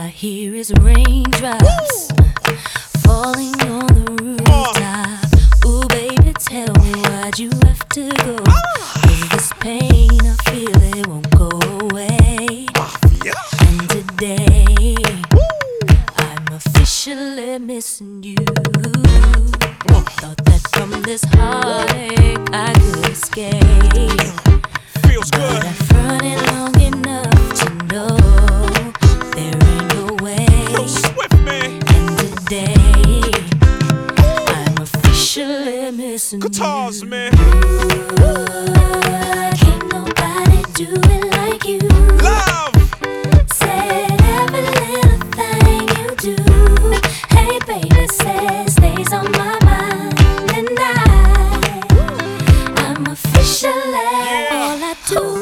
I hear is raindrops falling on the rooftop. Ooh, baby, tell me why'd you have to go? 'Cause this pain I feel, it won't go away. And today I'm officially missing you. Thought that from this heartache I could escape. Feels good. But I've run it long enough to know there ain't no way. Yo, Swift, man. And today I'm officially missing Guitars, you. man. Can't nobody do it like you. Love. Said every little thing you do. Hey baby, says stays on my mind. And I'm officially all I do.